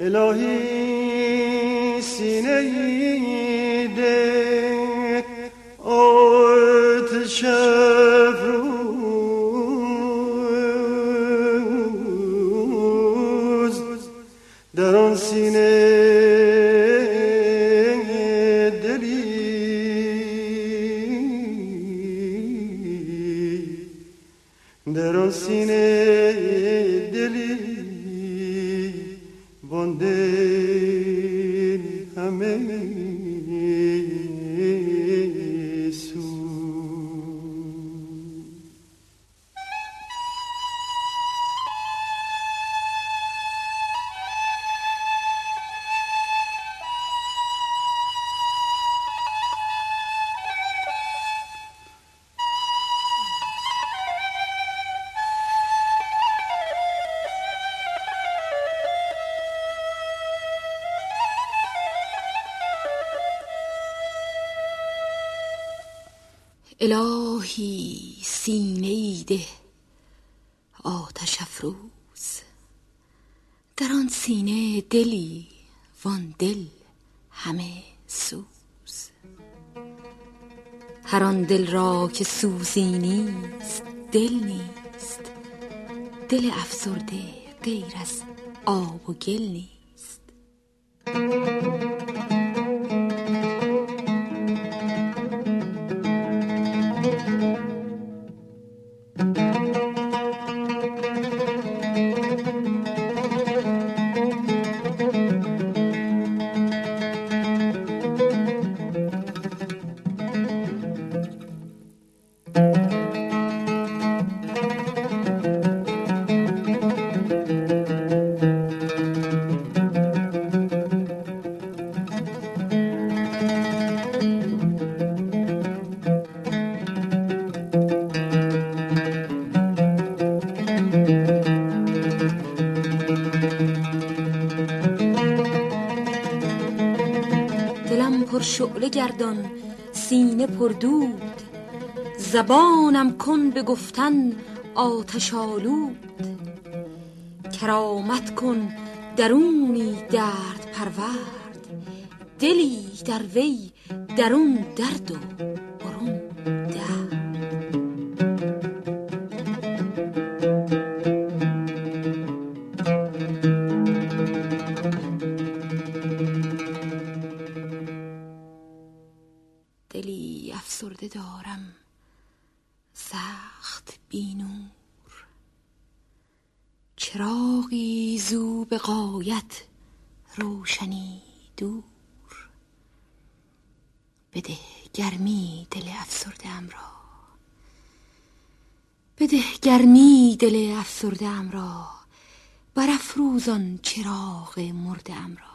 الهی سینه ده آتش افروز، در آن سینه در آن سینه دلی بانده همه سو. الهی سینه‌ای ده آتش افروز، در آن سینه دلی وان دل همه سوز. هر آن دل را که سوزی نیست دل نیست، دل افسرده غیر از آب و گل نیست. دلم پر شعله گردان سینه پر دود، زبانم کن به گفتن آتش آلود. کرامت کن درونی درد پرورد، دلی در وی درون درد و برون درد. دلی افسرده دارم سخت بی نور، چراغی زو به غایت روشنی دور. بده گرمی دل افسرده ام را، بده گرمی دل افسرده ام را، برافروزان چراغ مرده ام را.